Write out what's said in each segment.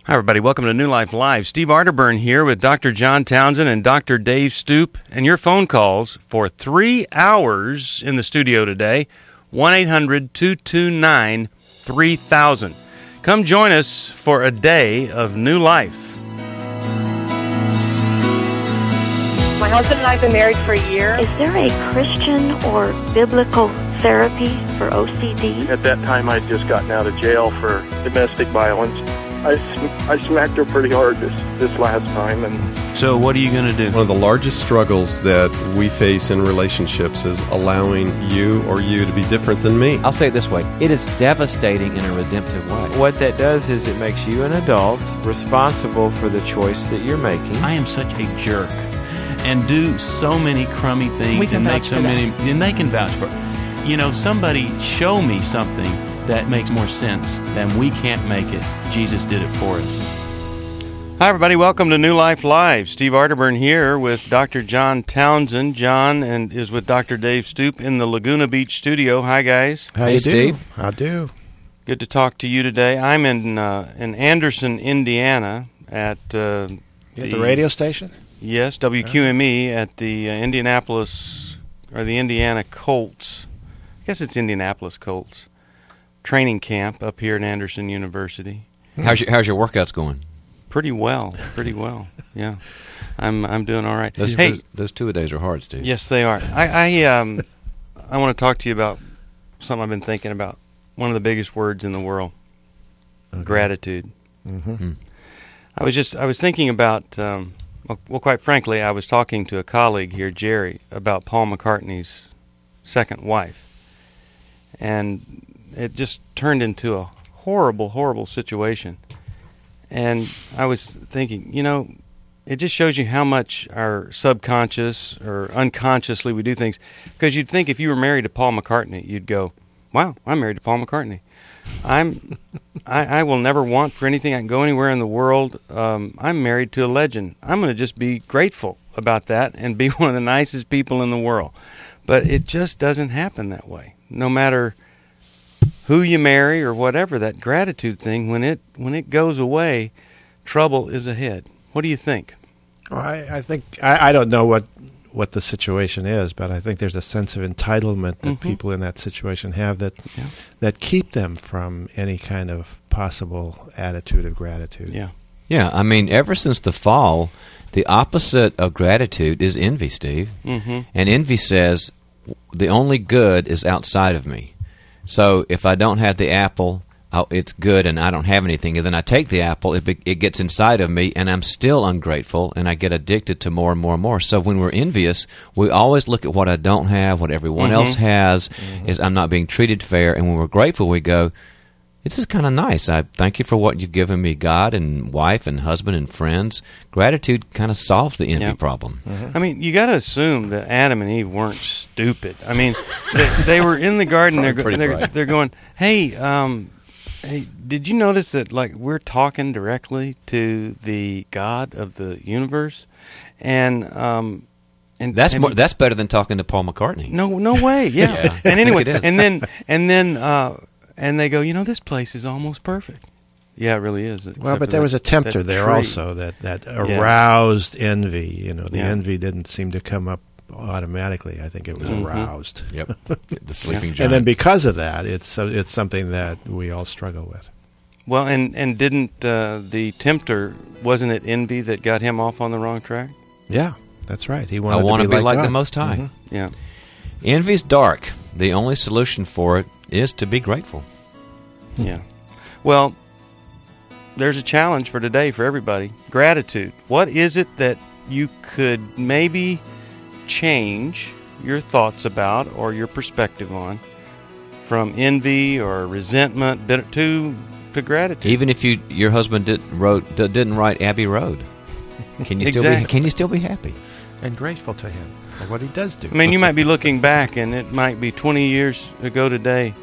Hi, everybody. Welcome to New Life Live. Steve Arterburn here with Dr. John Townsend and Dr. Dave Stoop, and your phone calls for 3 hours in the studio today, 1-800-229-3000. Come join us for a day of new life. My husband and I have been married for a year. Is there a Christian or biblical therapy for OCD? At that time, I'd just gotten out of jail for domestic violence. I smacked her pretty hard this last time. And So what are you going to do? One of the largest struggles that we face in relationships is allowing you to be different than me. I'll say it this way. It is devastating in a redemptive way. What that does is it makes you an adult responsible for the choice that you're making. I am such a jerk and do so many crummy things and make so many, and they can vouch for it. You know, somebody show me something that makes more sense than we can't make it. Jesus did it for us. Hi, everybody. Welcome to New Life Live. Steve Arterburn here with Dr. John Townsend. John is with Dr. Dave Stoop in the Laguna Beach studio. Hi, guys. How you do? How do? Good to talk to you today. I'm in Anderson, Indiana at the radio station? Yes, WQME at the Indianapolis, or the Indiana Colts. I guess it's Indianapolis Colts training camp up here at Anderson University. How's your workouts going? Pretty well. Yeah, I'm doing all right. Those 2-a-days are hard, Steve. Yes, they are. I want to talk to you about something I've been thinking about. One of the biggest words in the world, gratitude. Mm-hmm. I was thinking about. Well, quite frankly, I was talking to a colleague here, Jerry, about Paul McCartney's second wife, and it just turned into a horrible, horrible situation. And I was thinking, it just shows you how much our subconscious or unconsciously we do things. Because you'd think if you were married to Paul McCartney, you'd go, wow, I'm married to Paul McCartney. I will never want for anything. I can go anywhere in the world. I'm married to a legend. I'm going to just be grateful about that and be one of the nicest people in the world. But it just doesn't happen that way. No matter who you marry or whatever, that gratitude thing, when it goes away, trouble is ahead. What do you think? Well, I think I don't know what the situation is, but I think there's a sense of entitlement that people in that situation have that keep them from any kind of possible attitude of gratitude. Yeah. I mean, ever since the fall, the opposite of gratitude is envy, Steve. Mm-hmm. And envy says the only good is outside of me. So if I don't have the apple, it's good and I don't have anything. And then I take the apple, it gets inside of me, and I'm still ungrateful, and I get addicted to more and more and more. So when we're envious, we always look at what I don't have, what everyone else has, is I'm not being treated fair. And when we're grateful, we go, this is kind of nice. I thank you for what you've given me, God and wife and husband and friends. Gratitude kind of solves the envy problem. I mean, you got to assume that Adam and Eve weren't stupid. I mean, they were in the garden. They're going, hey, did you notice that we're talking directly to the God of the universe? And that's better than talking to Paul McCartney. No way. Yeah. And anyway, I think it is. and they go, this place is almost perfect. Yeah, it really is. Well, but there was a tempter there also that aroused envy. The envy didn't seem to come up automatically. I think it was aroused. Yep, the sleeping giant. And then because of that, it's something that we all struggle with. Well, and didn't the tempter, wasn't it envy that got him off on the wrong track? Yeah, that's right. He wanted to be like God. the Most High. Mm-hmm. Yeah. Envy's dark. The only solution for it is to be grateful. Yeah. Well, there's a challenge for today for everybody. Gratitude. What is it that you could maybe change your thoughts about or your perspective on from envy or resentment to gratitude? Even if your husband didn't write Abbey Road, can you still be happy and grateful to him for what he does do? I mean, you might be looking back, and it might be 20 years ago today,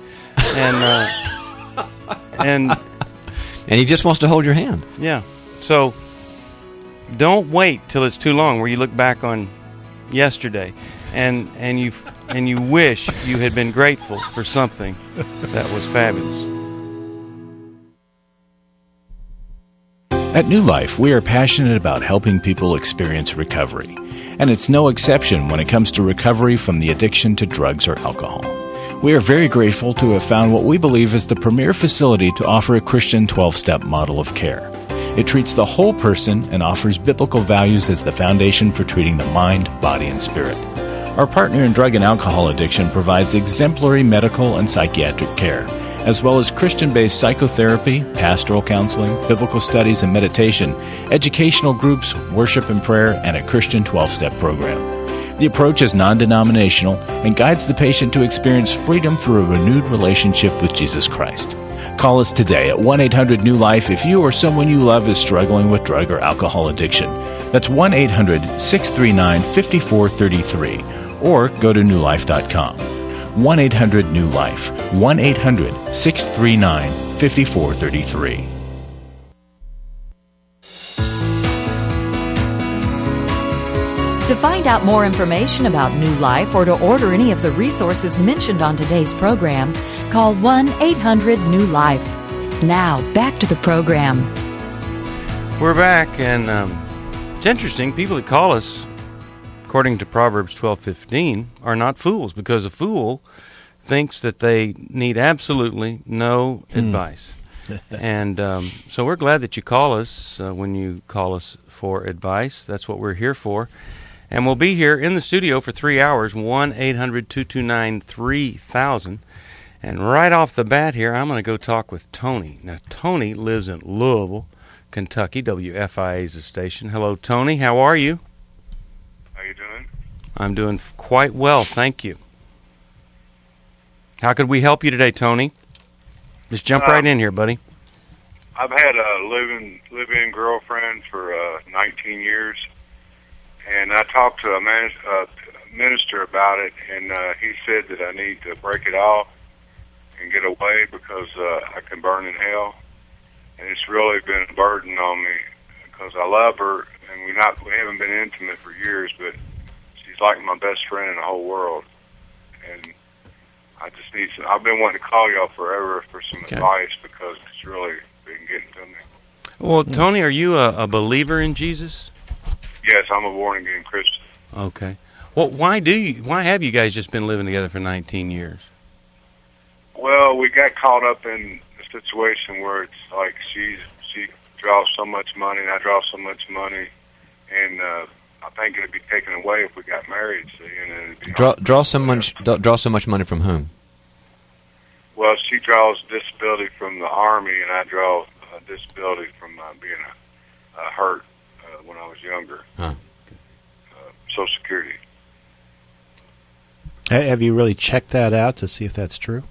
and he just wants to hold your hand. Yeah. So don't wait till it's too long where you look back on yesterday and you wish you had been grateful for something that was fabulous. At New Life, we are passionate about helping people experience recovery, and it's no exception when it comes to recovery from the addiction to drugs or alcohol. We are very grateful to have found what we believe is the premier facility to offer a Christian 12-step model of care. It treats the whole person and offers biblical values as the foundation for treating the mind, body, and spirit. Our partner in drug and alcohol addiction provides exemplary medical and psychiatric care, as well as Christian-based psychotherapy, pastoral counseling, biblical studies and meditation, educational groups, worship and prayer, and a Christian 12-step program. The approach is non-denominational and guides the patient to experience freedom through a renewed relationship with Jesus Christ. Call us today at 1-800-NEW-LIFE if you or someone you love is struggling with drug or alcohol addiction. That's 1-800-639-5433, or go to newlife.com. 1-800-NEW-LIFE, 1-800-639-5433. To find out more information about New Life or to order any of the resources mentioned on today's program, call 1-800-NEW-LIFE. Now, back to the program. We're back, and it's interesting. People that call us, according to Proverbs 12:15, are not fools, because a fool thinks that they need absolutely no advice. And so we're glad that you call us when you call us for advice. That's what we're here for. And we'll be here in the studio for 3 hours, 1-800-229-3000. And right off the bat here, I'm going to go talk with Tony. Now, Tony lives in Louisville, Kentucky. WFIA is the station. Hello, Tony. How are you? How you doing? I'm doing quite well, thank you. How could we help you today, Tony? Just jump right in here, buddy. I've had a live-in girlfriend for 19 years, and I talked to a minister about it, and he said that I need to break it off and get away because I can burn in hell. And it's really been a burden on me because I love her, and we haven't been intimate for years, but she's like my best friend in the whole world. And I just need some. I've been wanting to call y'all forever for some advice because it's really been getting to me. Well, Tony, are you a believer in Jesus? Yes, I'm a born-again Christian. Okay. Well, why have you guys just been living together for 19 years? Well, we got caught up in a situation where it's like she draws so much money and I draw so much money, and I think it'd be taken away if we got married. So, draw so much money from whom? Well, she draws disability from the Army, and I draw disability from being hurt when I was younger. Huh. Social Security. Have you really checked that out to see if that's true?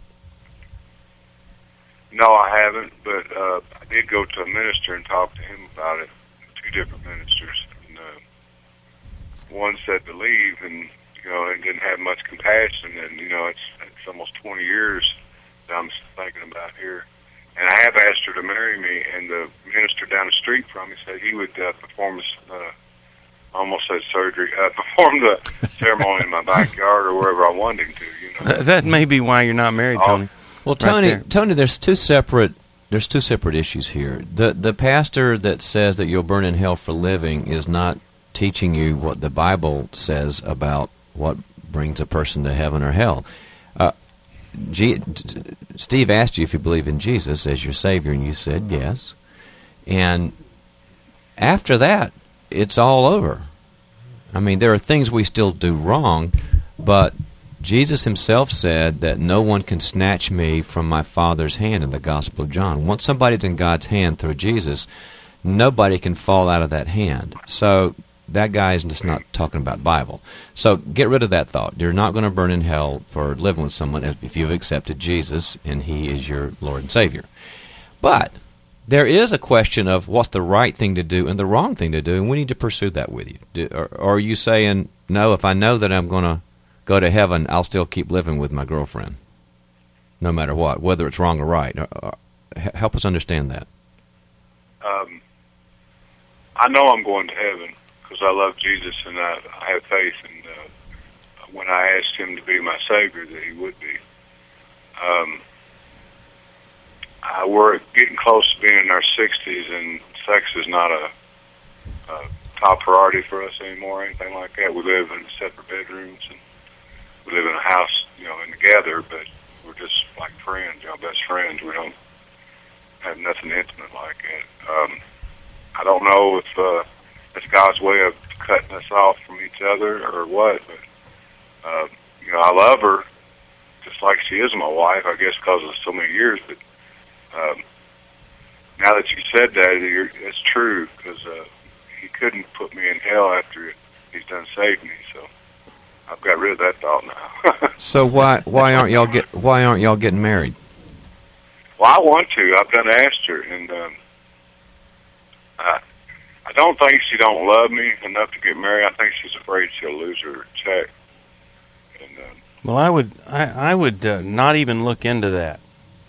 No, I haven't, but I did go to a minister and talk to him about it. 2 different ministers. And, one said to leave, and it didn't have much compassion, and it's almost 20 years that I'm thinking about here. And I have asked her to marry me, and the minister down the street from me said he would perform almost said surgery, perform the ceremony in my backyard or wherever I wanted him to. That may be why you're not married, Tony. Well, Tony, there's two separate issues here. The pastor that says that you'll burn in hell for living is not teaching you what the Bible says about what brings a person to heaven or hell. Steve asked you if you believe in Jesus as your Savior, and you said yes. And after that, it's all over. I mean, there are things we still do wrong, but Jesus himself said that no one can snatch me from my Father's hand in the Gospel of John. Once somebody's in God's hand through Jesus, nobody can fall out of that hand. So that guy is just not talking about Bible. So get rid of that thought. You're not going to burn in hell for living with someone if you've accepted Jesus and he is your Lord and Savior. But there is a question of what's the right thing to do and the wrong thing to do, and we need to pursue that with you. Or are you saying, no, if I know that I'm going to go to heaven, I'll still keep living with my girlfriend, no matter what, whether it's wrong or right? Help us understand that. I know I'm going to heaven because I love Jesus and I have faith. And when I asked him to be my Savior, that he would be. we're getting close to being in our 60s, and sex is not a top priority for us anymore, or anything like that. We live in separate bedrooms, and we live in a house, and together, but we're just like friends, best friends. We don't have nothing intimate like it. I don't know if it's God's way of cutting us off from each other or what, but I love her just like she is my wife, I guess because of so many years, but now that you said that, it's true, because he couldn't put me in hell after he's done saved me, so I've got rid of that thought now. So why aren't y'all getting married? Well, I want to. I've done asked her, and I don't think she don't love me enough to get married. I think she's afraid she'll lose her check. And, well, I would not even look into that.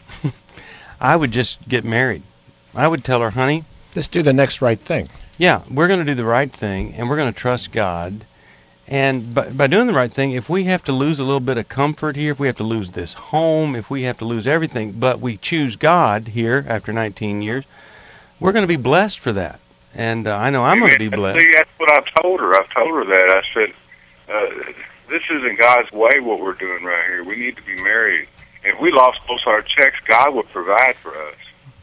I would just get married. I would tell her, honey, just do the next right thing. Yeah, we're going to do the right thing, and we're going to trust God. And by doing the right thing, if we have to lose a little bit of comfort here, if we have to lose this home, if we have to lose everything, but we choose God here after 19 years, we're going to be blessed for that. And I know I'm going to be blessed. See, that's what I've told her. I've told her that. I said, this isn't God's way, what we're doing right here. We need to be married. If we lost both our checks, God would provide for us.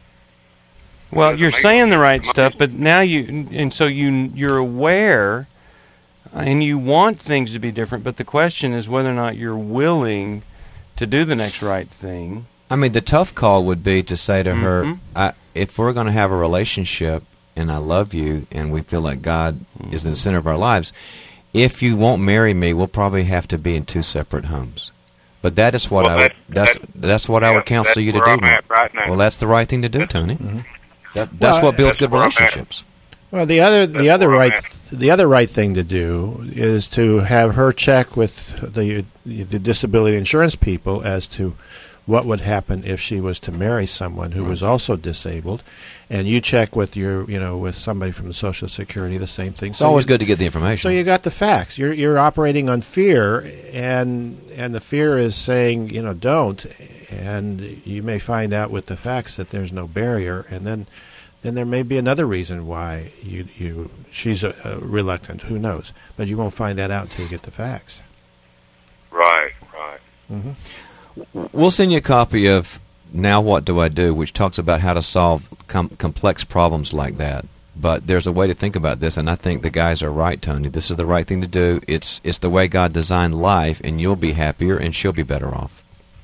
Well, you're saying the right stuff, but now you're aware, and you want things to be different, but the question is whether or not you're willing to do the next right thing. I mean, the tough call would be to say to her, if we're going to have a relationship, and I love you, and we feel like God is in the center of our lives, if you won't marry me, we'll probably have to be in two separate homes. But that is what that's what I would counsel you to do. Right now. Well, that's the right thing to do, Tony. Mm-hmm. That's what builds good relationships. Well, the other right thing to do is to have her check with the disability insurance people as to what would happen if she was to marry someone who was also disabled, and you check with with somebody from the Social Security, the same thing. It's always good to get the information. So you got the facts. You're operating on fear, and the fear is saying don't, and you may find out with the facts that there's no barrier, and then there may be another reason why she's reluctant. Who knows? But you won't find that out until you get the facts. Right. Mm-hmm. We'll send you a copy of Now What Do I Do, which talks about how to solve complex problems like that. But there's a way to think about this, and I think the guys are right, Tony. This is the right thing to do. It's the way God designed life, and you'll be happier, and she'll be better off.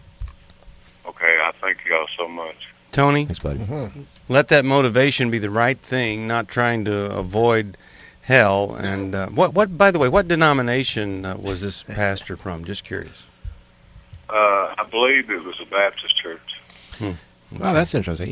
Okay, I thank you all so much. Tony, thanks, buddy. Mm-hmm. Let that motivation be the right thing, not trying to avoid hell. And what? By the way, what denomination was this pastor from? Just curious. I believe it was a Baptist church. Well, that's interesting.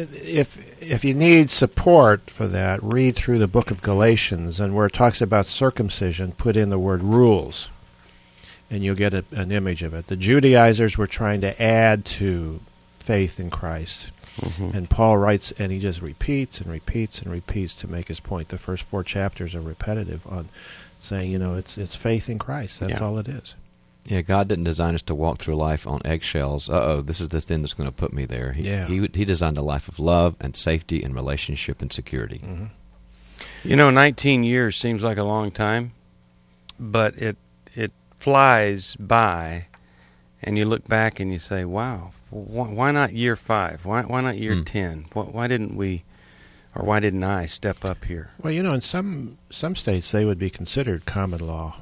If you need support for that, read through the book of Galatians, and where it talks about circumcision, put in the word rules, and you'll get an image of it. The Judaizers were trying to add to faith in Christ, and Paul writes, and he just repeats and repeats and repeats to make his point. The first 4 chapters are repetitive on saying, it's faith in Christ. That's all it is. Yeah, God didn't design us to walk through life on eggshells. This is the thing that's going to put me there. He designed a life of love and safety and relationship and security. Mm-hmm. 19 years seems like a long time, but it flies by, and you look back and you say, wow, why not year 5? Why not year 10? Why didn't we, or why didn't I step up here? Well, in some states they would be considered common law,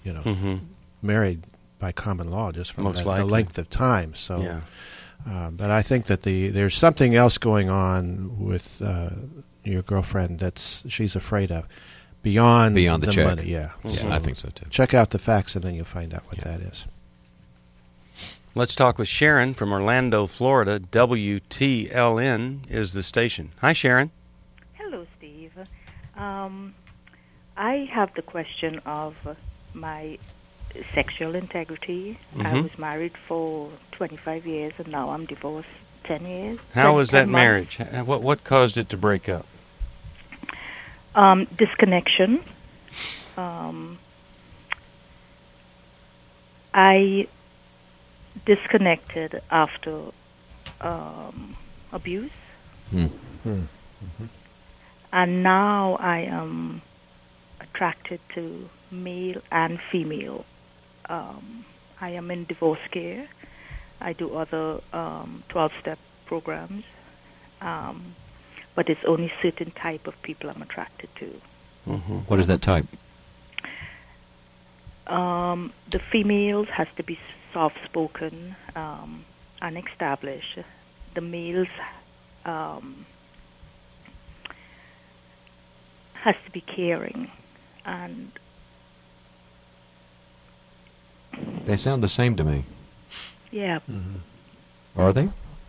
married by common law just from the length of time. So, but I think that there's something else going on with your girlfriend she's afraid of beyond the check. money. Yeah, I think so too. Check out the facts, and then you'll find out what that is. Let's talk with Sharon from Orlando, Florida. WTLN is the station. Hi, Sharon. Hello, Steve. I have the question of my sexual integrity. I was married for 25 years, and now I'm divorced 10 years. How was that marriage? What caused it to break up? Disconnection. I disconnected after abuse. Mm-hmm. And now I am attracted to male and female. I am in divorce care. I do other 12-step programs. But it's only certain type of people I'm attracted to. Mm-hmm. What is that type? The females has to be soft-spoken and established. The males has to be caring. And they sound the same to me. Yeah. Mm-hmm. Are they?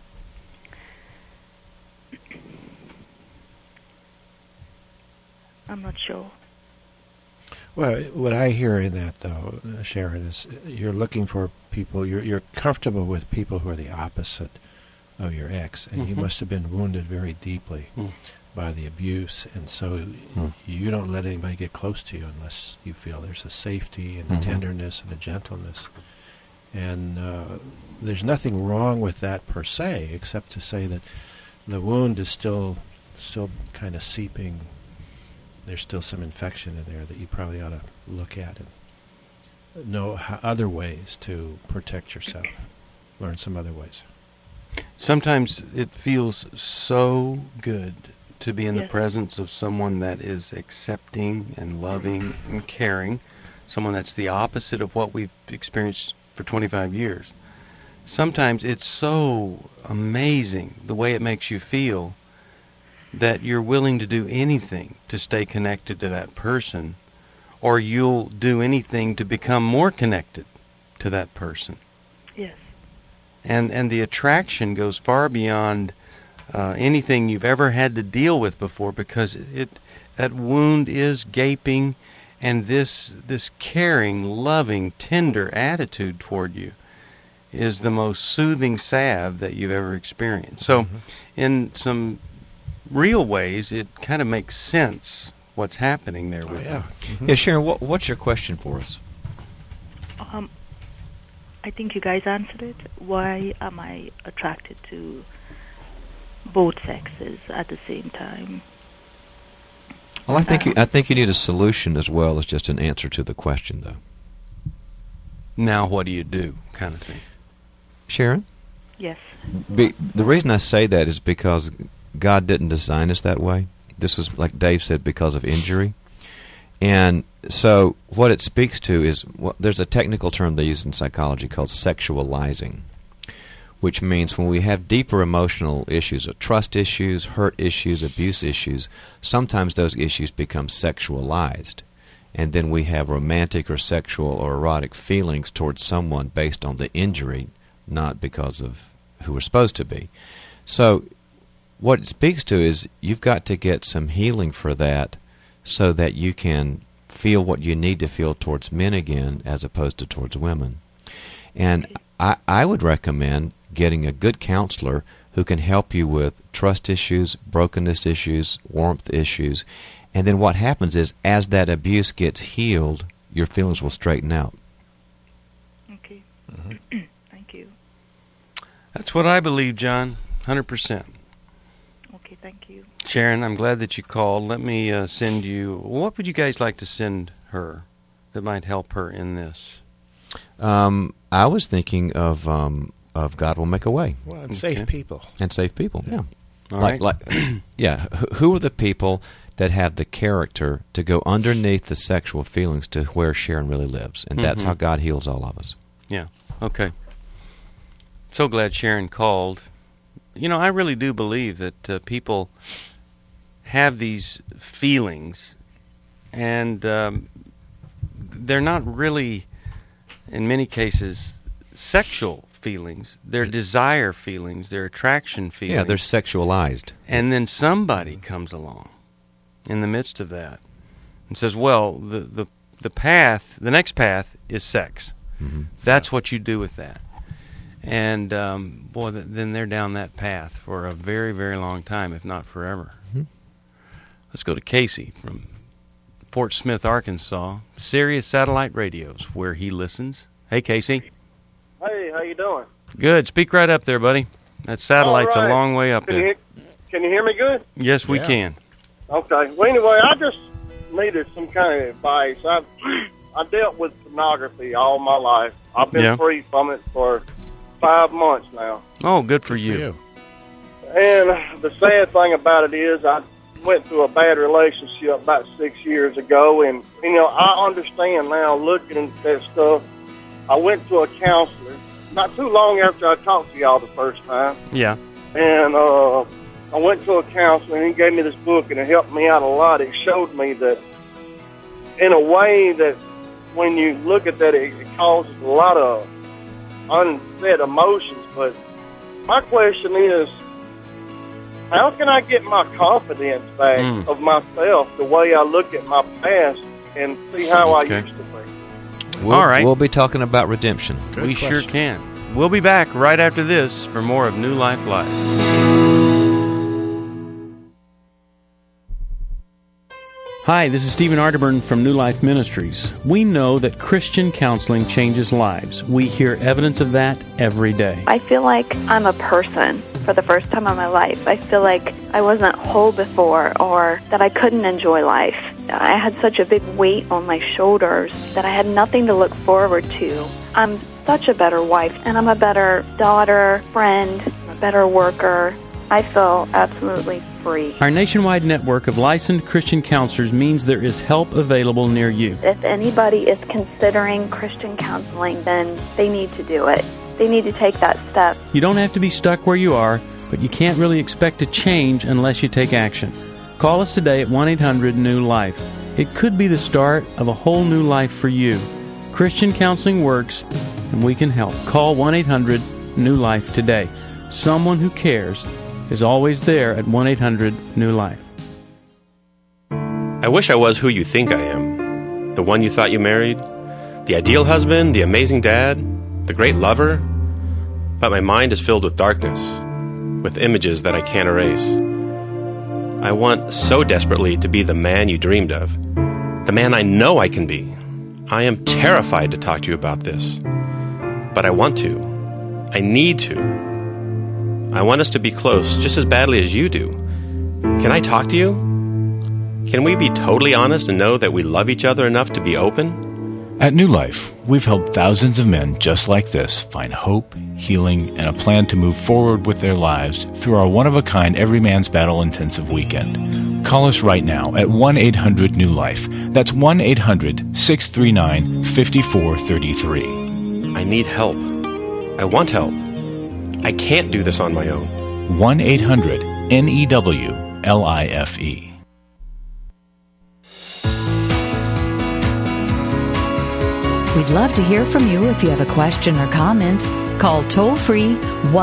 I'm not sure. Well, what I hear in that, though, Sharon, is you're looking for people, you're comfortable with people who are the opposite of your ex, and you must have been wounded very deeply by the abuse, and so you don't let anybody get close to you unless you feel there's a safety and a tenderness and a gentleness. And there's nothing wrong with that per se, except to say that the wound is still kind of seeping. There's still some infection in there that you probably ought to look at and know other ways to protect yourself. Learn some other ways. Sometimes it feels so good to be in the presence of someone that is accepting and loving and caring, someone that's the opposite of what we've experienced for 25 years. Sometimes it's so amazing the way it makes you feel that you're willing to do anything to stay connected to that person, or you'll do anything to become more connected to that person. Yes. And the attraction goes far beyond anything you've ever had to deal with before, because that wound is gaping, and this caring, loving, tender attitude toward you is the most soothing salve that you've ever experienced. So in some real ways, it kind of makes sense what's happening there with you. Yeah, Sharon, what's your question for us? I think you guys answered it. Why am I attracted to both sexes at the same time? Well, I think you need a solution as well as just an answer to the question, though. Now what do you do, kind of thing. Sharon? Yes. The reason I say that is because God didn't design us that way. This was, like Dave said, because of injury. And so what it speaks to is, there's a technical term they use in psychology called sexualizing, which means when we have deeper emotional issues, trust issues, hurt issues, abuse issues, sometimes those issues become sexualized. And then we have romantic or sexual or erotic feelings towards someone based on the injury, not because of who we're supposed to be. So what it speaks to is you've got to get some healing for that so that you can feel what you need to feel towards men again as opposed to towards women. And I would recommend getting a good counselor who can help you with trust issues, brokenness issues, warmth issues. And then what happens is, as that abuse gets healed, your feelings will straighten out. Okay. Thank you. That's what I believe, John, 100%. Okay, thank you. Sharon, I'm glad that you called. Let me send you, what would you guys like to send her that might help her in this? I was thinking of God Will Make a Way. Well, and safe people. And safe people, yeah. All right. Yeah. Who are the people that have the character to go underneath the sexual feelings to where Sharon really lives? And that's how God heals all of us. Yeah. Okay. So glad Sharon called. You know, I really do believe that people have these feelings, and they're not really, in many cases, sexual feelings. They're desire feelings. They're attraction feelings. Yeah, they're sexualized. And then somebody comes along in the midst of that and says, well, the next path is sex. That's what you do with that. And, then they're down that path for a very, very long time, if not forever. Let's go to Casey from Fort Smith, Arkansas, Sirius Satellite Radios, where he listens. Hey, Casey. Hey, how you doing? Good. Speak right up there, buddy. That satellite's a long way up there. Can you hear me good? Yes, we can. Okay. Well, anyway, I just needed some kind of advice. I dealt with pornography all my life. I've been free from it for 5 months now. Oh, good for you. And the sad thing about it is I went through a bad relationship about 6 years ago, and, I understand now looking at that stuff. I went to a counselor not too long after I talked to y'all the first time. Yeah. And I went to a counselor, and he gave me this book, and it helped me out a lot. It showed me that in a way that when you look at that, it causes a lot of unsaid emotions. But my question is, how can I get my confidence back of myself the way I look at my past and see how I used to be? All right. We'll be talking about redemption. We sure can. We'll be back right after this for more of New Life Live. Hi, this is Stephen Arterburn from New Life Ministries. We know that Christian counseling changes lives. We hear evidence of that every day. I feel like I'm a person for the first time in my life. I feel like I wasn't whole before, or that I couldn't enjoy life. I had such a big weight on my shoulders that I had nothing to look forward to. I'm such a better wife, and I'm a better daughter, friend, a better worker. I feel absolutely free. Our nationwide network of licensed Christian counselors means there is help available near you. If anybody is considering Christian counseling, then they need to do it. They need to take that step. You don't have to be stuck where you are, but you can't really expect to change unless you take action. Call us today at 1-800-NEW-LIFE. It could be the start of a whole new life for you. Christian counseling works, and we can help. Call 1-800-NEW-LIFE today. Someone who cares is always there at 1-800-NEW-LIFE. I wish I was who you think I am. The one you thought you married. The ideal husband, the amazing dad, the great lover. But my mind is filled with darkness, with images that I can't erase. I want so desperately to be the man you dreamed of, the man I know I can be. I am terrified to talk to you about this, but I want to. I need to. I want us to be close just as badly as you do. Can I talk to you? Can we be totally honest and know that we love each other enough to be open? At New Life, we've helped thousands of men just like this find hope, healing, and a plan to move forward with their lives through our one-of-a-kind Every Man's Battle intensive weekend. Call us right now at 1-800-NEW-LIFE. That's 1-800-639-5433. I need help. I want help. I can't do this on my own. 1-800-NEW-LIFE. We'd love to hear from you if you have a question or comment. Call toll-free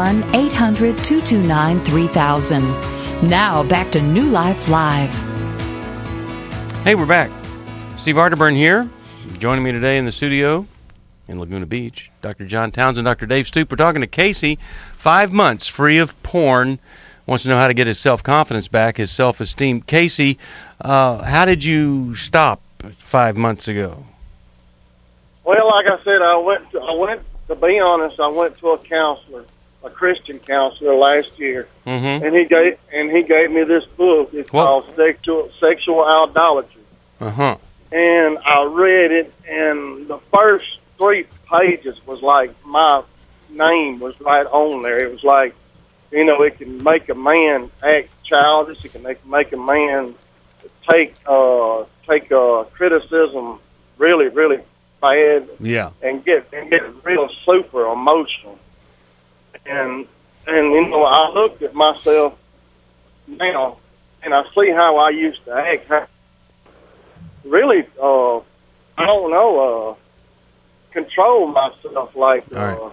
1-800-229-3000. Now, back to New Life Live. Hey, we're back. Steve Arterburn here. Joining me today in the studio in Laguna Beach, Dr. John Townsend, Dr. Dave Stoop. We're talking to Casey, 5 months free of porn, wants to know how to get his self-confidence back, his self-esteem. Casey, how did you stop 5 months ago? Well, like I said, I went to be honest, I went to a counselor, a Christian counselor last year, and he gave me this book. It's called Sexual Idolatry. And I read it, and the first 3 pages was like my name was right on there. It was like, it can make a man act childish. It can make a man take criticism really, really bad. Yeah. And get real super emotional. And I looked at myself now, and I see how I used to act. Really, I don't know, control myself like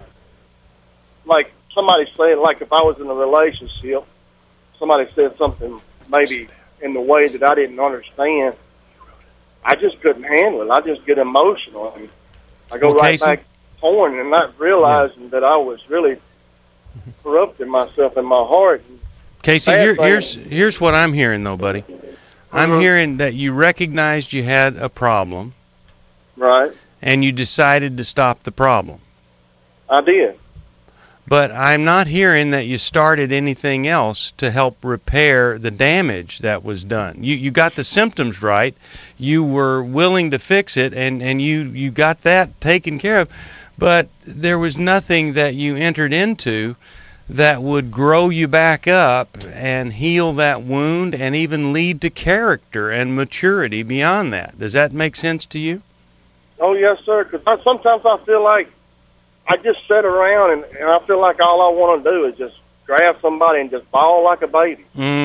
somebody said, like if I was in a relationship, somebody said something maybe in the way that I didn't understand, I just couldn't handle it. I just get emotional. And I go right back to porn and not realizing that I was really corrupting myself in my heart. Casey, here's what I'm hearing, though, buddy. I'm hearing that you recognized you had a problem. Right. And you decided to stop the problem. I did. But I'm not hearing that you started anything else to help repair the damage that was done. You got the symptoms right. You were willing to fix it, and you got that taken care of. But there was nothing that you entered into that would grow you back up and heal that wound and even lead to character and maturity beyond that. Does that make sense to you? Oh, yes, sir, because sometimes I feel like I just sit around and I feel like all I want to do is just grab somebody and just bawl like a baby.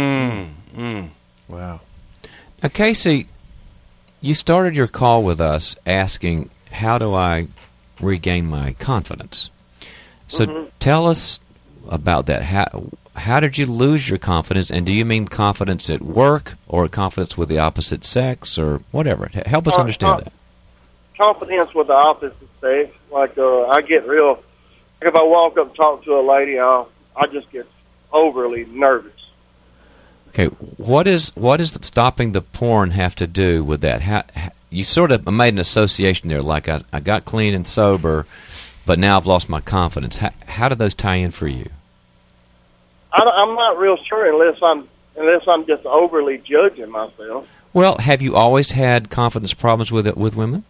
Wow. Now, Casey, you started your call with us asking, how do I regain my confidence? So tell us about that. How did you lose your confidence, and do you mean confidence at work or confidence with the opposite sex or whatever? Help us understand that. Confidence with the opposite sex. Like I get real. Like if I walk up and talk to a lady, I just get overly nervous. Okay, what is stopping the porn have to do with that? How you sort of made an association there, like I got clean and sober, but now I've lost my confidence. How do those tie in for you? I'm not real sure unless I'm just overly judging myself. Well, have you always had confidence problems with women?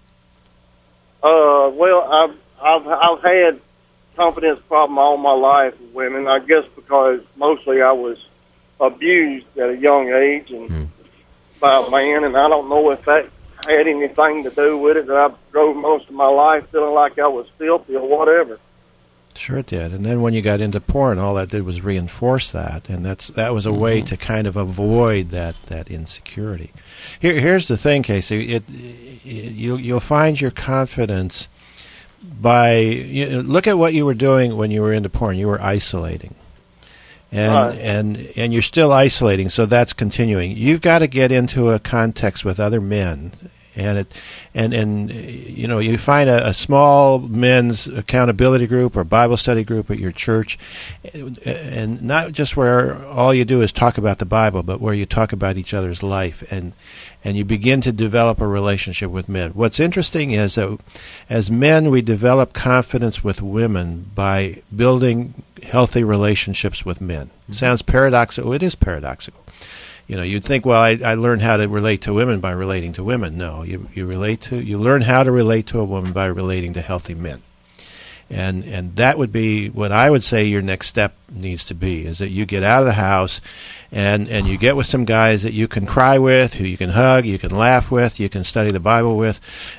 Well, I've had confidence problem all my life with women. I guess because mostly I was abused at a young age and by a man, and I don't know if that had anything to do with it. That I drove most of my life feeling like I was filthy or whatever. Sure it did. And then when you got into porn, all that did was reinforce that, and that was a way to kind of avoid that insecurity. Here's the thing, Casey. You'll find your confidence by look at what you were doing when you were into porn. You were isolating. And you're still isolating, so that's continuing. You've got to get into a context with other men, and you find a small men's accountability group or Bible study group at your church, and not just where all you do is talk about the Bible, but where you talk about each other's life, and you begin to develop a relationship with men. What's interesting is that as men, we develop confidence with women by building healthy relationships with men. Sounds paradoxical. It is paradoxical. You'd think, well, I learned how to relate to women by relating to women. No, you learn how to relate to a woman by relating to healthy men. And that would be what I would say your next step needs to be, is that you get out of the house and you get with some guys that you can cry with, who you can hug, you can laugh with, you can study the Bible with.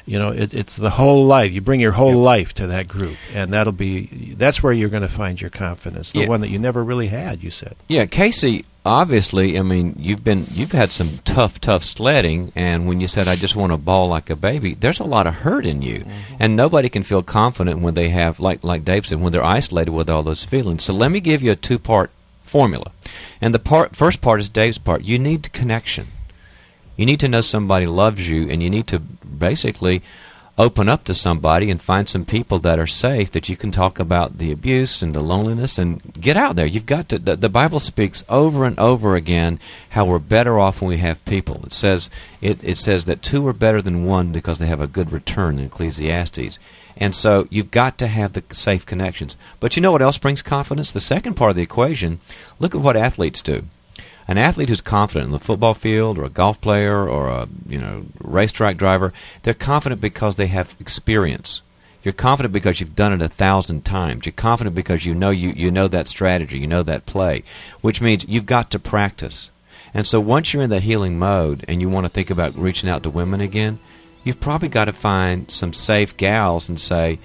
It's the whole life. You bring your whole life to that group, and that's where you're going to find your confidence, the one that you never really had, you said. Yeah, Casey, obviously, I mean, you've had some tough sledding, and when you said, I just want to bawl like a baby, there's a lot of hurt in you, and nobody can feel confident when they have, like Dave said, when they're isolated with all those feelings. So let me give you a two-part formula. And the first part is Dave's part. You need connection. You need to know somebody loves you, and you need to basically open up to somebody and find some people that are safe, that you can talk about the abuse and the loneliness and get out there. You've got to. The Bible speaks over and over again how we're better off when we have people. It says that two are better than one because they have a good return in Ecclesiastes. And so you've got to have the safe connections. But you know what else brings confidence? The second part of the equation, look at what athletes do. An athlete who's confident in the football field, or a golf player, or a racetrack driver, they're confident because they have experience. You're confident because you've done it 1,000 times. You're confident because you know that strategy, you know that play, which means you've got to practice. And so once you're in the healing mode and you want to think about reaching out to women again, you've probably got to find some safe gals and say,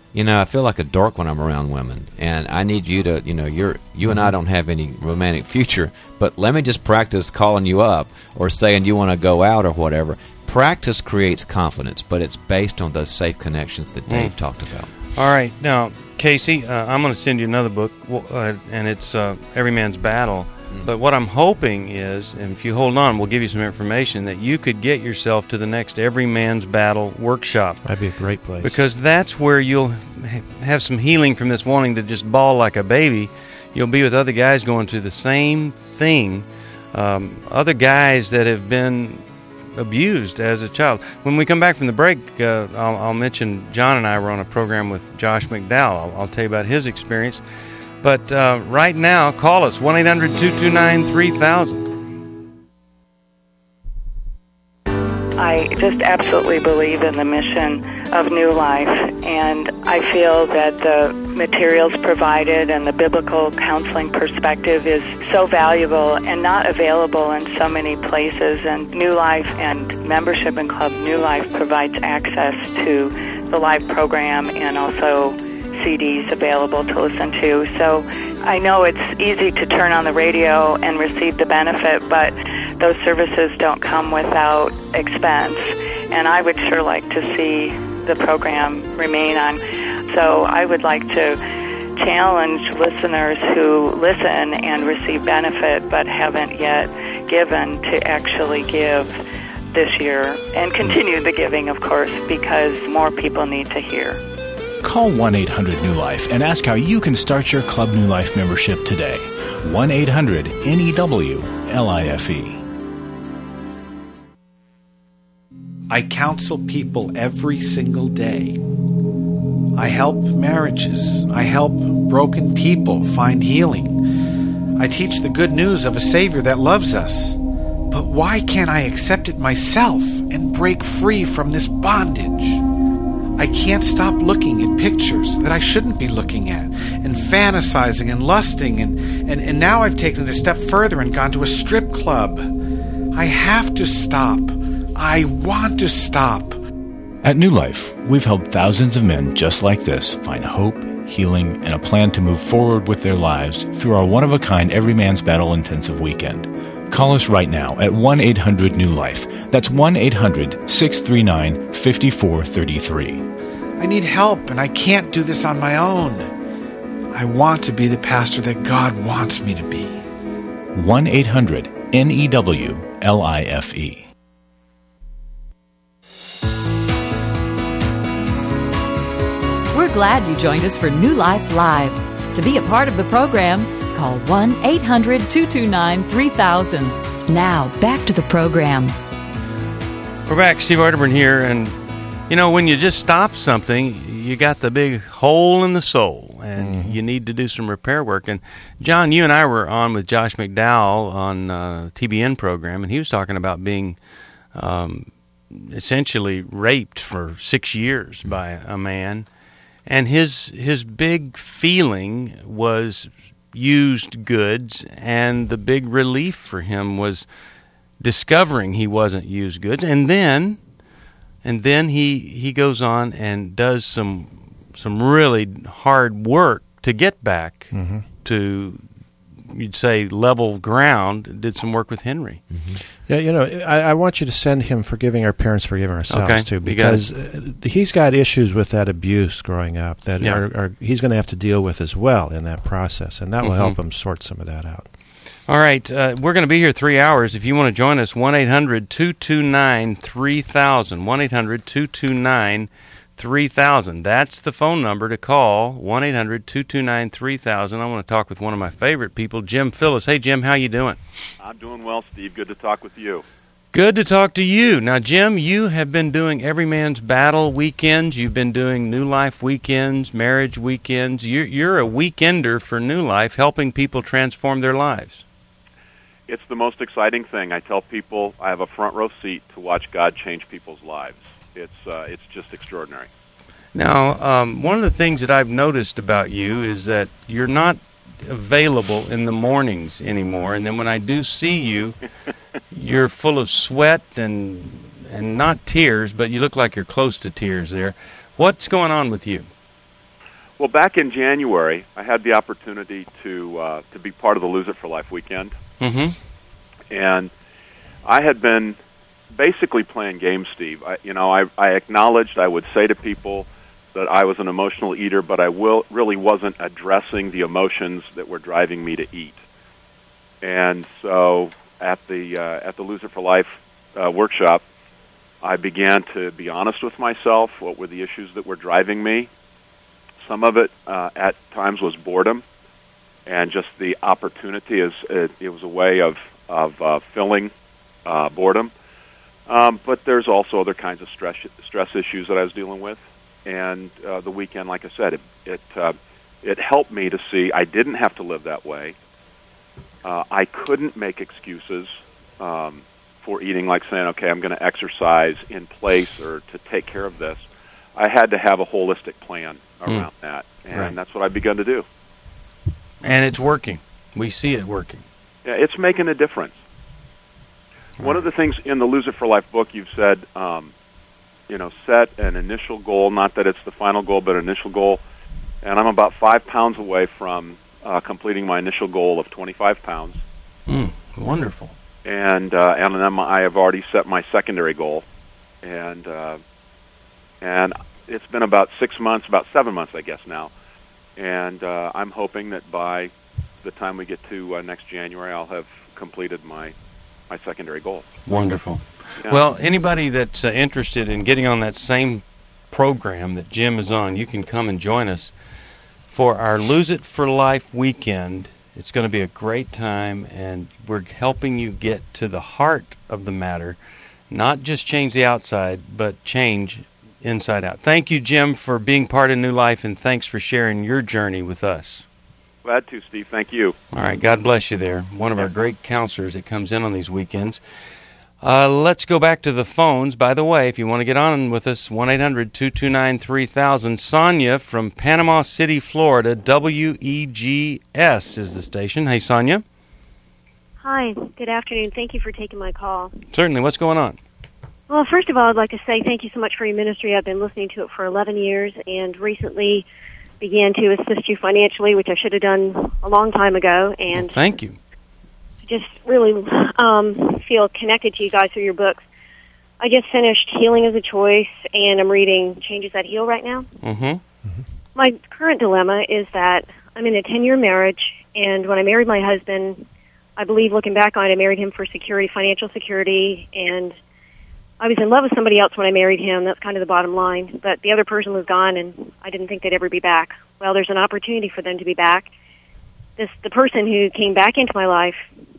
I feel like a dork when I'm around women, and I need you to, you and I don't have any romantic future, but let me just practice calling you up or saying you want to go out or whatever. Practice creates confidence, but it's based on those safe connections that Dave talked about. All right. Now, Casey, I'm going to send you another book, and it's Every Man's Battle. But what I'm hoping is, and if you hold on, we'll give you some information, that you could get yourself to the next Every Man's Battle workshop. That'd be a great place. Because that's where you'll have some healing from this wanting to just bawl like a baby. You'll be with other guys going through the same thing, other guys that have been abused as a child. When we come back from the break, I'll mention John and I were on a program with Josh McDowell. I'll tell you about his experience. But right now, call us, 1-800-229-3000. I just absolutely believe in the mission of New Life, and I feel that the materials provided and the biblical counseling perspective is so valuable and not available in so many places. And New Life and membership in Club New Life provides access to the live program and also CDs available to listen to. So I know it's easy to turn on the radio and receive the benefit, but those services don't come without expense, and I would sure like to see the program remain on. So I would like to challenge listeners who listen and receive benefit but haven't yet given to actually give this year, and continue the giving, of course, because more people need to hear. Call 1-800-NEW-LIFE and ask how you can start your Club New Life membership today. 1-800-NEW-LIFE. I counsel people every single day. I help marriages. I help broken people find healing. I teach the good news of a Savior that loves us. But why can't I accept it myself and break free from this bondage? I can't stop looking at pictures that I shouldn't be looking at, and fantasizing and lusting, and now I've taken it a step further and gone to a strip club. I have to stop. I want to stop. At New Life, we've helped thousands of men just like this find hope, healing, and a plan to move forward with their lives through our one-of-a-kind Every Man's Battle Intensive Weekend. Call us right now at 1-800-NEW-LIFE. That's 1-800-639-5433. I need help, and I can't do this on my own. I want to be the pastor that God wants me to be. 1-800-NEW-LIFE. We're glad you joined us for New Life Live. To be a part of the program, call 1-800-229-3000. Now, back to the program. We're back. Steve Arterburn here. And, you know, when you just stop something, you got the big hole in the soul, and you need to do some repair work. And, John, you and I were on with Josh McDowell on TBN program, and he was talking about being essentially raped for 6 years by a man. And his big feeling was used goods, and the big relief for him was discovering he wasn't used goods. And then he goes on and does some really hard work to get back to, you'd say, level ground. Did some work with Henry. Yeah, you know, I want you to send him Forgiving Our Parents, Forgiving Ourselves, too, because he's got issues with that abuse growing up that he's going to have to deal with as well in that process, and that will help him sort some of that out. All right, we're going to be here 3 hours. If you want to join us, 1-800-229-3000, 1-800-229-3000. That's the phone number to call, 1-800-229-3000. I want to talk with one of my favorite people, Jim Phillips. Hey, Jim, how you doing? I'm doing well, Steve. Good to talk with you. Good to talk to you. Now, Jim, you have been doing Every Man's Battle weekends. You've been doing New Life weekends, marriage weekends. You're a weekender for New Life, helping people transform their lives. It's the most exciting thing. I tell people I have a front row seat to watch God change people's lives. It's just extraordinary. Now, one of the things that I've noticed about you is that you're not available in the mornings anymore, and then when I do see you, you're full of sweat and not tears, but you look like you're close to tears there. What's going on with you? Well, back in January, I had the opportunity to be part of the Lose It for Life weekend, and I had been basically playing games, Steve. I acknowledged, I would say to people that I was an emotional eater, but I really wasn't addressing the emotions that were driving me to eat. And so at the Lose It for Life workshop, I began to be honest with myself. What were the issues that were driving me? Some of it at times was boredom, and just the opportunity it was a way of filling boredom. But there's also other kinds of stress issues that I was dealing with. And the weekend, like I said, it it helped me to see I didn't have to live that way. I couldn't make excuses for eating, like saying, okay, I'm going to exercise in place or to take care of this. I had to have a holistic plan around that, and that's what I've begun to do. And it's working. We see it working. Yeah, it's making a difference. One of the things in the Lose It for Life book, you've said, set an initial goal, not that it's the final goal, but an initial goal. And I'm about 5 pounds away from completing my initial goal of 25 pounds. Wonderful. And then I have already set my secondary goal. And it's been about 6 months, about 7 months, I guess, now. And I'm hoping that by the time we get to next January, I'll have completed my secondary goal. Wonderful. Yeah. Well, anybody that's interested in getting on that same program that Jim is on, you can come and join us for our Lose It for Life weekend. It's going to be a great time, and we're helping you get to the heart of the matter, not just change the outside, but change inside out. Thank you, Jim, for being part of New Life, and thanks for sharing your journey with us. Glad to, Steve. Thank you. All right. God bless you there. One of our great counselors that comes in on these weekends. Let's go back to the phones. By the way, if you want to get on with us, 1-800-229-3000. Sonia from Panama City, Florida, WEGS is the station. Hey, Sonia. Hi. Good afternoon. Thank you for taking my call. Certainly. What's going on? Well, first of all, I'd like to say thank you so much for your ministry. I've been listening to it for 11 years and recently began to assist you financially, which I should have done a long time ago. And thank you. Just really feel connected to you guys through your books. I just finished Healing is a Choice, and I'm reading Changes That Heal right now. My current dilemma is that I'm in a 10-year marriage, and when I married my husband, I believe looking back on it, I married him for security, financial security, and I was in love with somebody else when I married him. That's kind of the bottom line. But the other person was gone, and I didn't think they'd ever be back. Well, there's an opportunity for them to be back. The person who came back into my life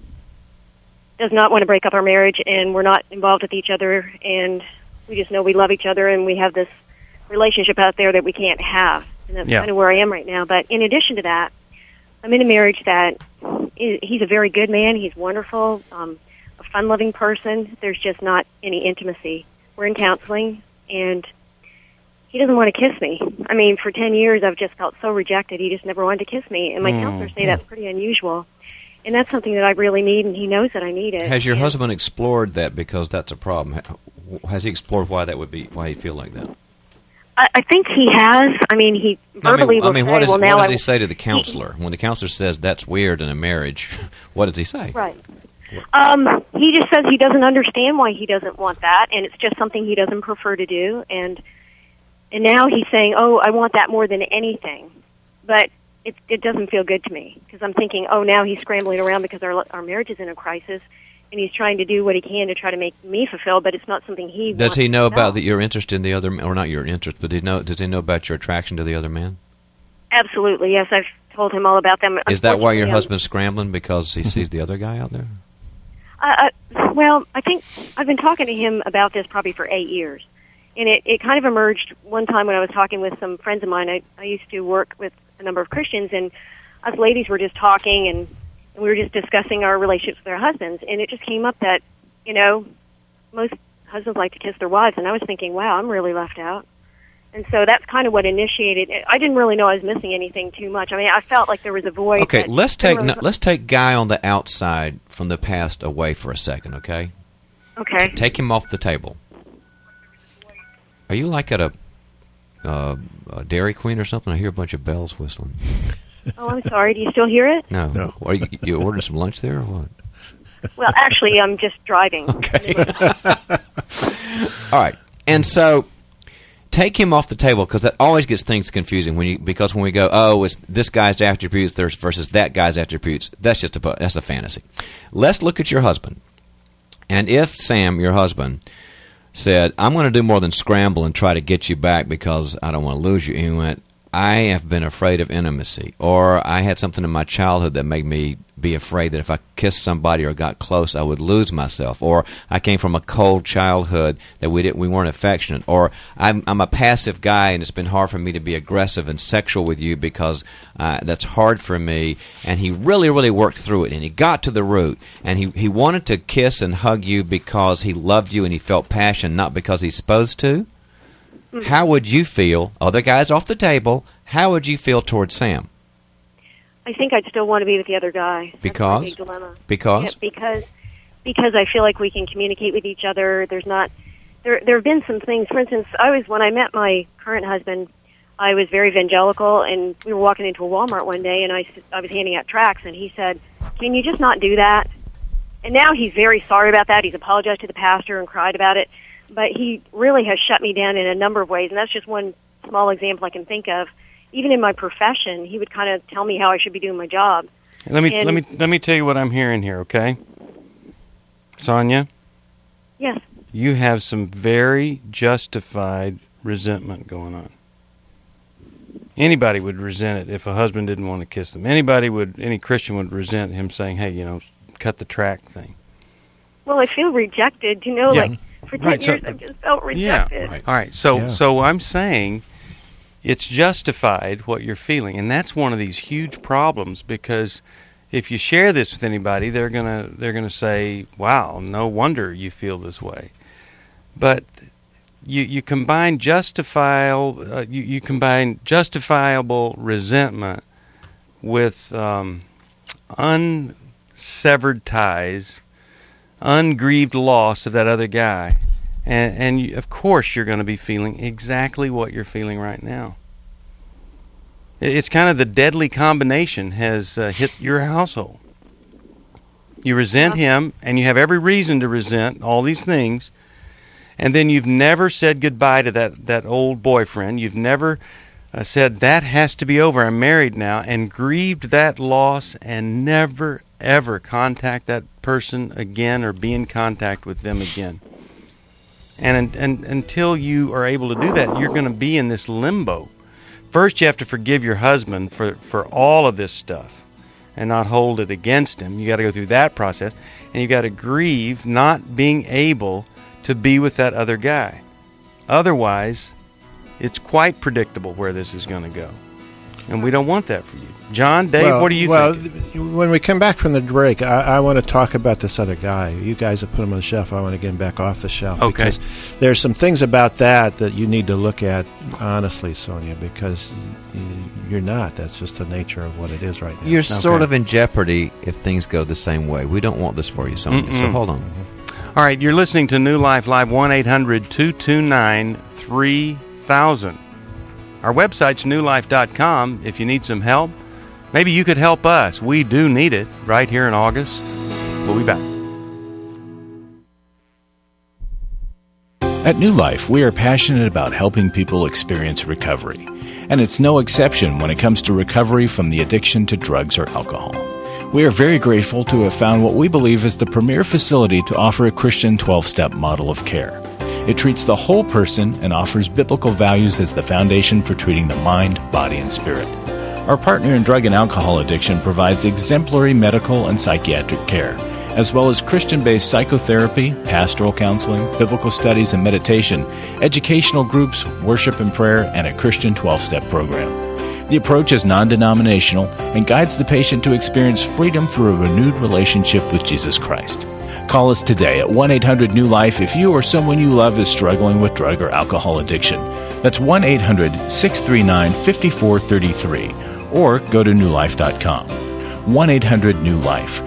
does not want to break up our marriage, and we're not involved with each other, and we just know we love each other, and we have this relationship out there that we can't have. And that's kind of where I am right now. But in addition to that, I'm in a marriage that he's a very good man. He's wonderful. A fun-loving person. There's just not any intimacy. We're in counseling, and he doesn't want to kiss me. I mean, for 10 years, I've just felt so rejected. He just never wanted to kiss me, and my counselors say that's pretty unusual, and that's something that I really need, and he knows that I need it. Has your husband explored that, because that's a problem? Has he explored why that would be, why he'd feel like that? I think he has. I mean, he verbally will say, what does he say to the counselor? When the counselor says that's weird in a marriage, what does he say? Right. He just says he doesn't understand why he doesn't want that, and it's just something he doesn't prefer to do. And now he's saying, "Oh, I want that more than anything," but it doesn't feel good to me, because I'm thinking, "Oh, now he's scrambling around because our marriage is in a crisis, and he's trying to do what he can to try to make me fulfill, but it's not something he wants." Does he know about that your interest in the other, or not your interest, but does he know about your attraction to the other man? Absolutely, yes. I've told him all about them. Is that why your husband's scrambling, because he sees the other guy out there? Well, I think I've been talking to him about this probably for 8 years. And it kind of emerged one time when I was talking with some friends of mine. I used to work with a number of Christians, and us ladies were just talking, and we were just discussing our relationships with our husbands. And it just came up that, most husbands like to kiss their wives. And I was thinking, wow, I'm really left out. And so that's kind of what initiated it. I didn't really know I was missing anything too much. I mean, I felt like there was a void. Okay, let's take guy on the outside from the past away for a second, okay? Okay. Take him off the table. Are you like at a Dairy Queen or something? I hear a bunch of bells whistling. Oh, I'm sorry. Do you still hear it? No. Are you ordering some lunch there or what? Well, actually, I'm just driving. Okay. All right. And so take him off the table, because that always gets things confusing because when we go, oh, it's this guy's attributes versus that guy's attributes, that's a fantasy. Let's look at your husband. And if Sam, your husband, said, I'm going to do more than scramble and try to get you back because I don't want to lose you, and he went, I have been afraid of intimacy, or I had something in my childhood that made me be afraid that if I kissed somebody or got close, I would lose myself, or I came from a cold childhood that we weren't affectionate, or I'm a passive guy and it's been hard for me to be aggressive and sexual with you because that's hard for me. And he really, really worked through it, and he got to the root, and he wanted to kiss and hug you because he loved you and he felt passion, not because he's supposed to. How would you feel? Other guys off the table. How would you feel towards Sam? I think I'd still want to be with the other guy. Because? That's my big dilemma. Because? Yeah, because I feel like we can communicate with each other. There have been some things. For instance, when I met my current husband, I was very evangelical, and we were walking into a Walmart one day, and I was handing out tracts, and he said, "Can you just not do that?" And now he's very sorry about that. He's apologized to the pastor and cried about it. But he really has shut me down in a number of ways, and that's just one small example I can think of. Even in my profession, he would kind of tell me how I should be doing my job. Let me tell you what I'm hearing here, okay? Sonia? Yes. You have some very justified resentment going on. Anybody would resent it if a husband didn't want to kiss them. Any Christian would resent him saying, "Hey, cut the tract thing." Well, I feel rejected, like for 10 years I just felt rejected. Yeah, right. All right, so I'm saying it's justified what you're feeling, and that's one of these huge problems, because if you share this with anybody, they're gonna say, "Wow, no wonder you feel this way." But you combine justifiable resentment with unsevered ties, ungrieved loss of that other guy, and of course you're going to be feeling exactly what you're feeling right now. It's kind of the deadly combination has hit your household. You resent him, and you have every reason to resent all these things, and then you've never said goodbye to that old boyfriend. You've never said, "That has to be over, I'm married now," and grieved that loss and never ever contact that person again or be in contact with them again. And until you are able to do that, you're going to be in this limbo. First, you have to forgive your husband for all of this stuff and not hold it against him. You got to go through that process, and you got to grieve not being able to be with that other guy. Otherwise, it's quite predictable where this is going to go, and we don't want that for you. John, Dave, what do you think? When we come back from the break, I want to talk about this other guy. You guys have put him on the shelf. I want to get him back off the shelf. Okay. Because there's some things about that you need to look at honestly, Sonia, because you're not. That's just the nature of what it is right now. You're sort of in jeopardy if things go the same way. We don't want this for you, Sonia, so hold on. All right, you're listening to New Life Live, 1-800-229-3000. Our website's newlife.com if you need some help. Maybe you could help us. We do need it right here in August. We'll be back. At New Life, we are passionate about helping people experience recovery. And it's no exception when it comes to recovery from the addiction to drugs or alcohol. We are very grateful to have found what we believe is the premier facility to offer a Christian 12-step model of care. It treats the whole person and offers biblical values as the foundation for treating the mind, body, and spirit. Our partner in drug and alcohol addiction provides exemplary medical and psychiatric care, as well as Christian-based psychotherapy, pastoral counseling, biblical studies and meditation, educational groups, worship and prayer, and a Christian 12-step program. The approach is non-denominational and guides the patient to experience freedom through a renewed relationship with Jesus Christ. Call us today at 1-800-NEW-LIFE if you or someone you love is struggling with drug or alcohol addiction. That's 1-800-639-5433. Or go to newlife.com. 1-800-NEW-LIFE.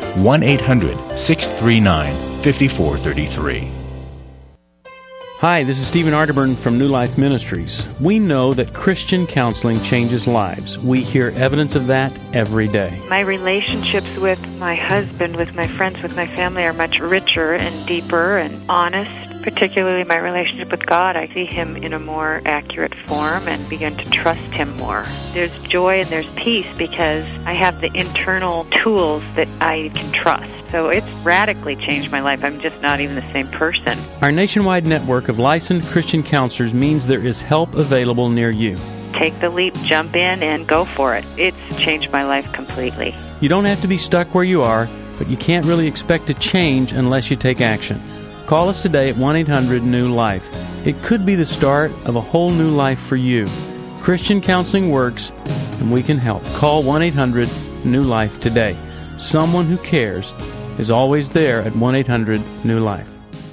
1-800-639-5433. Hi, this is Stephen Arterburn from New Life Ministries. We know that Christian counseling changes lives. We hear evidence of that every day. My relationships with my husband, with my friends, with my family are much richer and deeper and honest. Particularly my relationship with God, I see Him in a more accurate form and begin to trust Him more. There's joy and there's peace because I have the internal tools that I can trust. So it's radically changed my life. I'm just not even the same person. Our nationwide network of licensed Christian counselors means there is help available near you. take the leap, jump in, and go for it. It's changed my life completely. You don't have to be stuck where you are, but you can't really expect to change unless you take action. Call us today at 1-800-NEW-LIFE. It could be the start of a whole new life for you. Christian counseling works, and we can help. Call 1-800-NEW-LIFE today. Someone who cares is always there at 1-800-NEW-LIFE.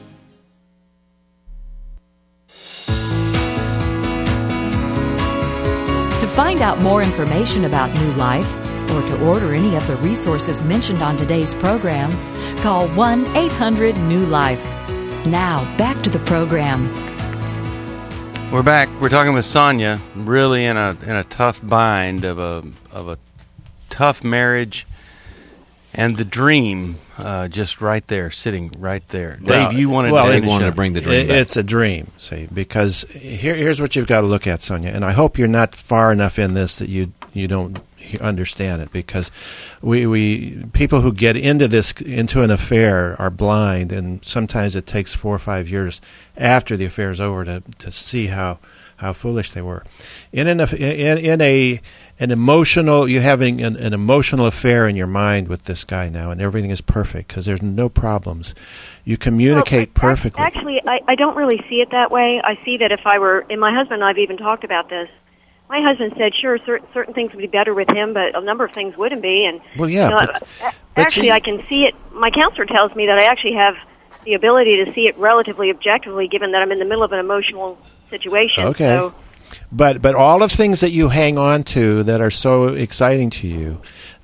To find out more information about New Life or to order any of the resources mentioned on today's program, call 1-800-NEW-LIFE. Now, back to the program. We're back. We're talking with Sonia, really in a tough bind of a tough marriage and the dream just right there, sitting right there. Well, Dave, you wanted to bring the dream back. It's a dream, see, because here's what you've got to look at, Sonia, and I hope you're not far enough in this that you don't understand it, because we people who get into an affair are blind, and sometimes it takes 4 or 5 years after the affair is over to see how foolish they were. In an emotional, you're having an emotional affair in your mind with this guy now, and everything is perfect because there's no problems. You communicate perfectly. Actually, I don't really see it that way. I see that if I were, and my husband and I have even talked about this. My husband said, sure, certain things would be better with him, but a number of things wouldn't be. And well, yeah. Actually, I can see it. My counselor tells me that I actually have the ability to see it relatively objectively, given that I'm in the middle of an emotional situation. Okay. So, but all of the things that you hang on to that are so exciting to you,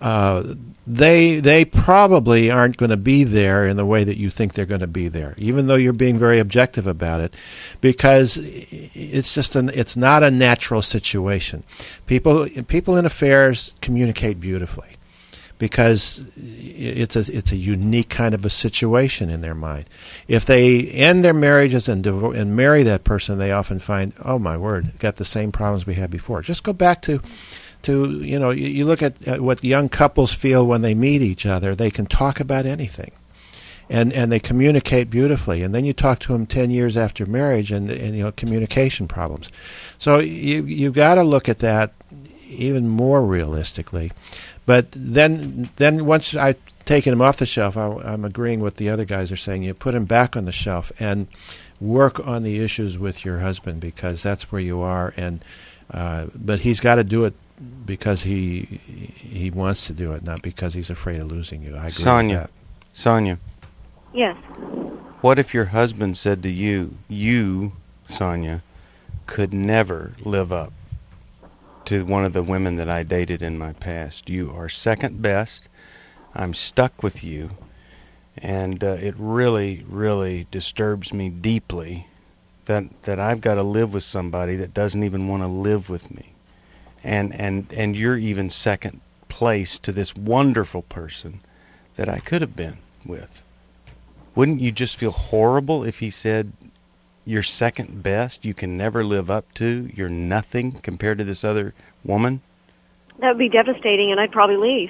they probably aren't going to be there in the way that you think they're going to be there, even though you're being very objective about it, because it's not a natural situation. People in affairs communicate beautifully because it's a unique kind of a situation in their mind. If they end their marriages and marry that person, they often find, oh my word, got the same problems we had before. Just go back to you look at what young couples feel when they meet each other. They can talk about anything, and they communicate beautifully. And then you talk to them 10 years after marriage, and communication problems. So you've got to look at that even more realistically. But then once I've taken him off the shelf, I'm agreeing with the other guys are saying. You put him back on the shelf and work on the issues with your husband, because that's where you are. And but he's got to do it because he wants to do it, not because he's afraid of losing you. I agree with that. Sonia. Yes. What if your husband said to you, Sonia, could never live up to one of the women that I dated in my past? You are second best. I'm stuck with you. And it really, really disturbs me deeply that I've got to live with somebody that doesn't even want to live with me. And you're even second place to this wonderful person that I could have been with. Wouldn't you just feel horrible if he said, you're second best, you can never live up to, you're nothing compared to this other woman? That would be devastating, and I'd probably leave.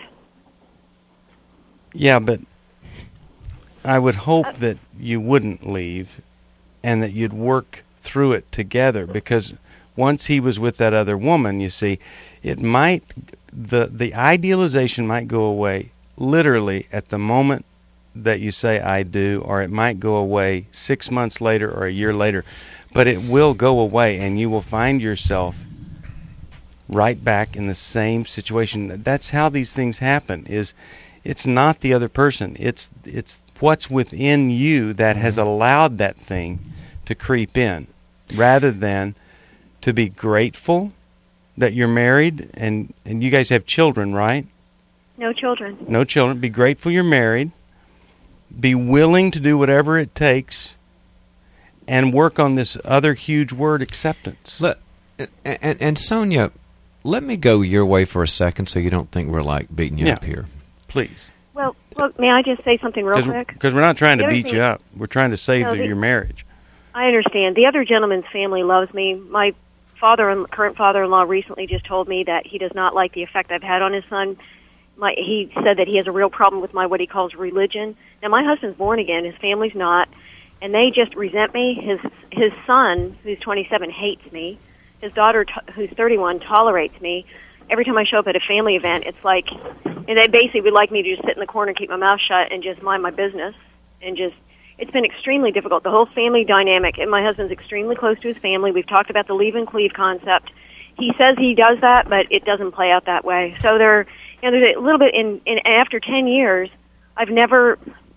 Yeah, but I would hope that you wouldn't leave and that you'd work through it together, because once he was with that other woman, you see, it might, the idealization might go away literally at the moment that you say I do, or it might go away 6 months later or a year later, but it will go away, and you will find yourself right back in the same situation. That's how these things happen. It's not the other person. It's what's within you that has allowed that thing to creep in, rather than to be grateful that you're married and you guys have children, right? No children. No children. Be grateful you're married. Be willing to do whatever it takes and work on this other huge word, acceptance. And Sonia, let me go your way for a second so you don't think we're like beating you up here. Please. Well, look, may I just say something real quick? Because we're not trying to beat you up. We're trying to save your marriage. I understand. The other gentleman's family loves me. My current father-in-law recently just told me that he does not like the effect I've had on his son. He said that he has a real problem with what he calls religion. Now, my husband's born again. His family's not. And they just resent me. His son, who's 27, hates me. his daughter, who's 31, tolerates me. Every time I show up at a family event, it's like, and they basically would like me to just sit in the corner, keep my mouth shut, and just mind my business. And just, it's been extremely difficult. The whole family dynamic, and my husband's extremely close to his family. We've talked about the leave and cleave concept. He says he does that, but it doesn't play out that way. So there's a little bit in after 10 years, I've never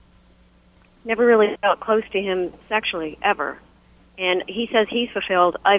really felt close to him sexually ever. And he says he's fulfilled. I've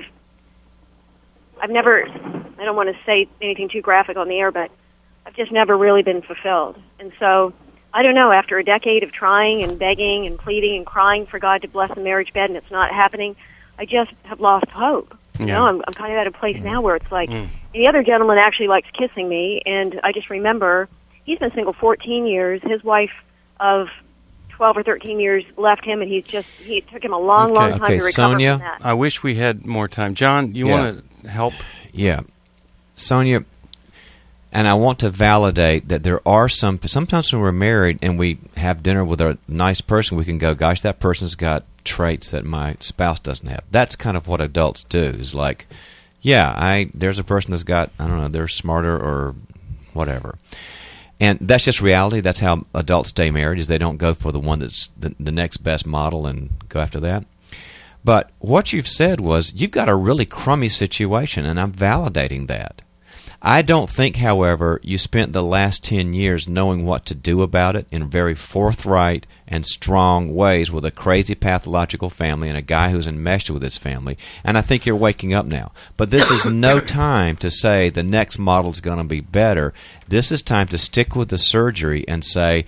never, I don't want to say anything too graphic on the air, but I've just never really been fulfilled. And so, I don't know, after a decade of trying and begging and pleading and crying for God to bless the marriage bed and it's not happening, I just have lost hope. You know, I'm kind of at a place now where it's like, and the other gentleman actually likes kissing me, and I just remember, he's been single 14 years, his wife of 12 or 13 years left him, and it took him a long time to recover Sonia, from that. I wish we had more time. John, you want to help? Yeah. Sonia, and I want to validate that there are sometimes when we're married and we have dinner with a nice person, we can go, gosh, that person's got traits that my spouse doesn't have. That's kind of what adults do, is like, there's a person that's got, I don't know, they're smarter or whatever. And that's just reality. That's how adults stay married, is they don't go for the one that's the next best model and go after that. But what you've said was, you've got a really crummy situation, and I'm validating that. I don't think, however, you spent the last 10 years knowing what to do about it in very forthright and strong ways with a crazy pathological family and a guy who's enmeshed with his family. And I think you're waking up now. But this is no time to say the next model is going to be better. This is time to stick with the surgery and say,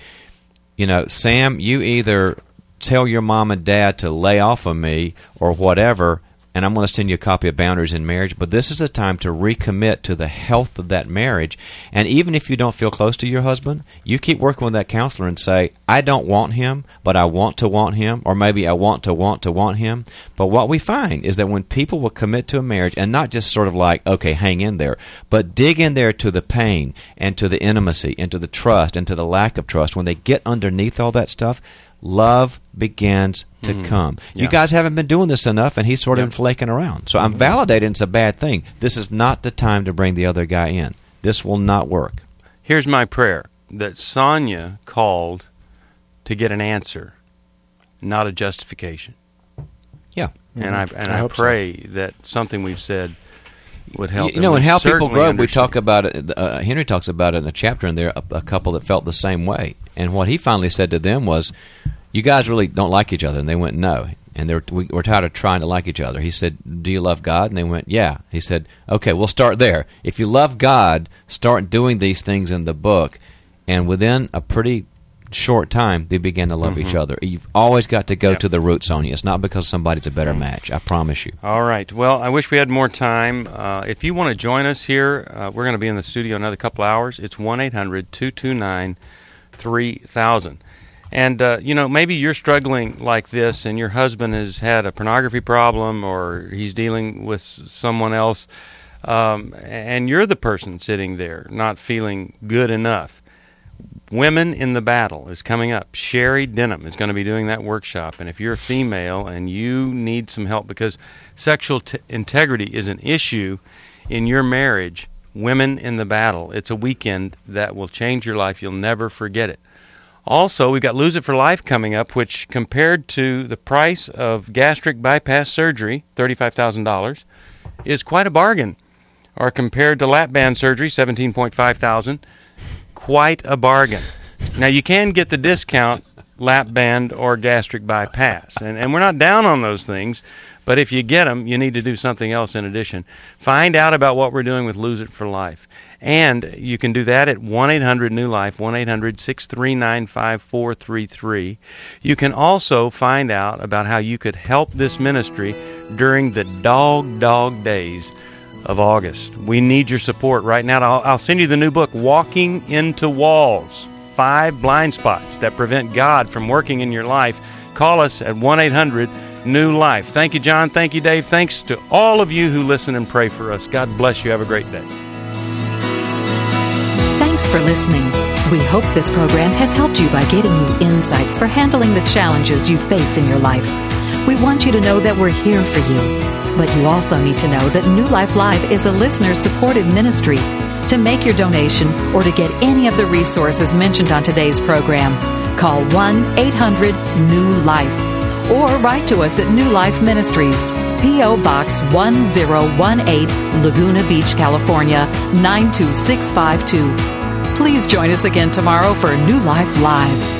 Sam, you either tell your mom and dad to lay off of me or whatever, and I'm going to send you a copy of Boundaries in Marriage, but this is a time to recommit to the health of that marriage. And even if you don't feel close to your husband, you keep working with that counselor and say, I don't want him, but I want to want him, or maybe I want to want him. But what we find is that when people will commit to a marriage, and not just sort of like, okay, hang in there, but dig in there to the pain and to the intimacy and to the trust and to the lack of trust, when they get underneath all that stuff, love begins to come. You guys haven't been doing this enough, and he's sort of flaking around. So I'm validating it's a bad thing. This is not the time to bring the other guy in. This will not work. Here's my prayer, that Sonia called to get an answer, not a justification. Yeah. And I pray that something we've said would help. In How People Grow, we talk about it. Henry talks about it in a chapter in there, a couple that felt the same way. And what he finally said to them was, you guys really don't like each other. And they went, no. And we're tired of trying to like each other. He said, do you love God? And they went, yeah. He said, okay, we'll start there. If you love God, start doing these things in the book. And within a pretty short time, they began to love each other. You've always got to go to the root, Sonia. It's not because somebody's a better match. I promise you. All right. Well, I wish we had more time. If you want to join us here, we're going to be in the studio another couple hours. It's 1-800-229-3000. And, maybe you're struggling like this, and your husband has had a pornography problem, or he's dealing with someone else, and you're the person sitting there not feeling good enough. Women in the Battle is coming up. Sherry Denham is going to be doing that workshop. And if you're a female and you need some help because sexual integrity is an issue in your marriage, Women in the Battle, it's a weekend that will change your life. You'll never forget it. Also, we've got Lose It for Life coming up, which compared to the price of gastric bypass surgery, $35,000, is quite a bargain. Or compared to lap band surgery, $17,500, quite a bargain. Now, you can get the discount lap band or gastric bypass, and we're not down on those things, but if you get them, you need to do something else in addition. Find out about what we're doing with Lose It for Life. And you can do that at 1-800-NEW-LIFE, 1-800-639-5433. You can also find out about how you could help this ministry during the dog days of August. We need your support right now. I'll send you the new book, Walking into Walls, 5 Blind Spots That Prevent God from Working in Your Life. Call us at 1-800-NEW-LIFE. Thank you, John. Thank you, Dave. Thanks to all of you who listen and pray for us. God bless you. Have a great day. Thanks for listening. We hope this program has helped you by giving you insights for handling the challenges you face in your life. We want you to know that we're here for you. But you also need to know that New Life Live is a listener-supported ministry. To make your donation or to get any of the resources mentioned on today's program, call 1-800-NEW-LIFE or write to us at New Life Ministries, P.O. Box 1018, Laguna Beach, California, 92652. Please join us again tomorrow for New Life Live.